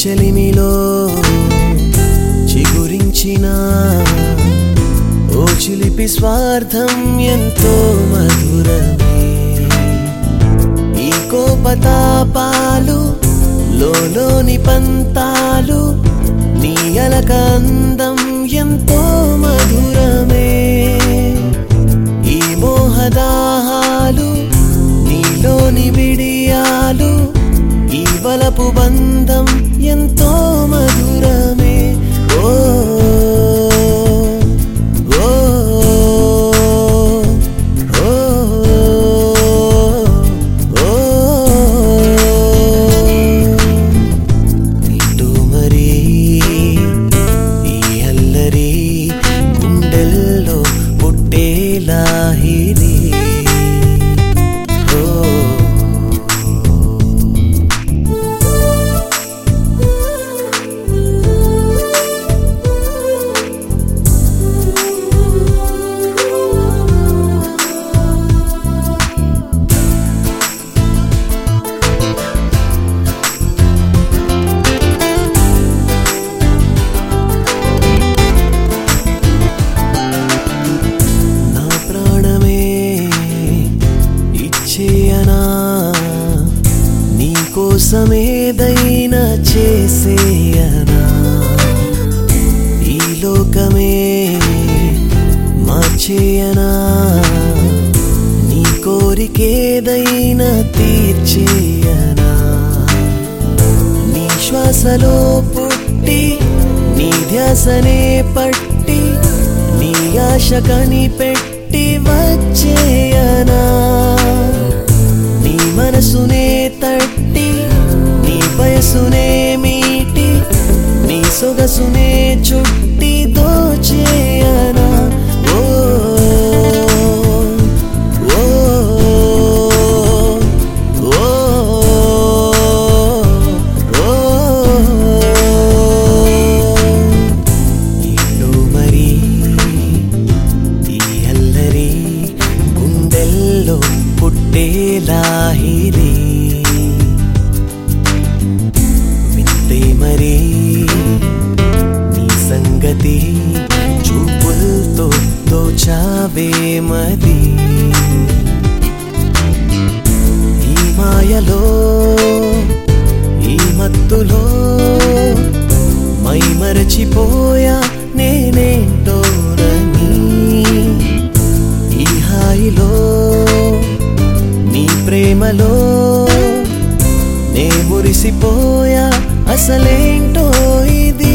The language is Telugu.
చెలిమిలో చిగురించిన ఓ చిలిపి స్వార్థం ఎంతో మధురమే. ఈ కోపతాపాలు లోలోని పంతాలు నీ అలక అందం ఎంతో మధురమే. ఈ మోహదాహాలు నీలోని విడియాలు ఈ వలపు బంధం ఎంతో మధురమే. ఓ ఓ ఓ ఓ ఇటు మరి ఈ అల్లరి గుండెల్లో పుట్టేలాహిరి. కోసమేదైనా చేసేయనా ఈ లోకమే మార్చేయనా నీ కోరికేదైనా తీర్చేయనా. నీ శ్వాసలో పుట్టి నీ ధ్యాసనే పట్టి నీ ఆశ కనిపెట్టి వచ్చేయనా. నీ మనసునే తట్టి నీ వయసునే మీటి నీ సొగసునే చుట్టి దోచేయనా. ఓ ఓ ఓ ఓ ఇల్లు మరి ఈ అల్లరి గుండెల్లో పుట్టేలాహిరి. వింతే మరి నీ సంగతి చూపులతో దోచావే మరి. ఈ మాయలో ఈ మత్తులో మై మరచిపోయా నేనేంటోనని. ఈ హాయిలో నీ ప్రేమలో నే మురిసిపోయా అసలేంటో ఇది.